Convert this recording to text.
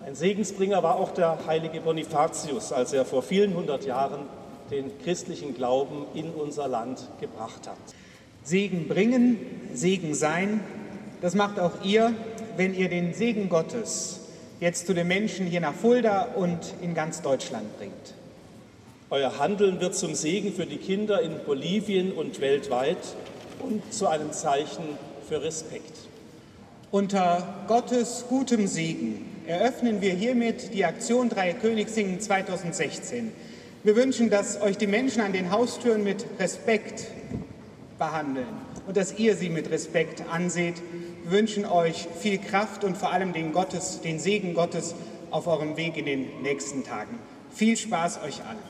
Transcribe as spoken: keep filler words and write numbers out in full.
Ein Segensbringer war auch der heilige Bonifatius, als er vor vielen hundert Jahren den christlichen Glauben in unser Land gebracht hat. Segen bringen, Segen sein, das macht auch ihr, wenn ihr den Segen Gottes jetzt zu den Menschen hier nach Fulda und in ganz Deutschland bringt. Euer Handeln wird zum Segen für die Kinder in Bolivien und weltweit und zu einem Zeichen für Respekt. Unter Gottes gutem Segen eröffnen wir hiermit die Aktion Dreieckönigssingen zweitausendsechzehn. Wir wünschen, dass euch die Menschen an den Haustüren mit Respekt behandeln und dass ihr sie mit Respekt anseht. Wir wünschen euch viel Kraft und vor allem den, Gottes, den Segen Gottes auf eurem Weg in den nächsten Tagen. Viel Spaß euch allen.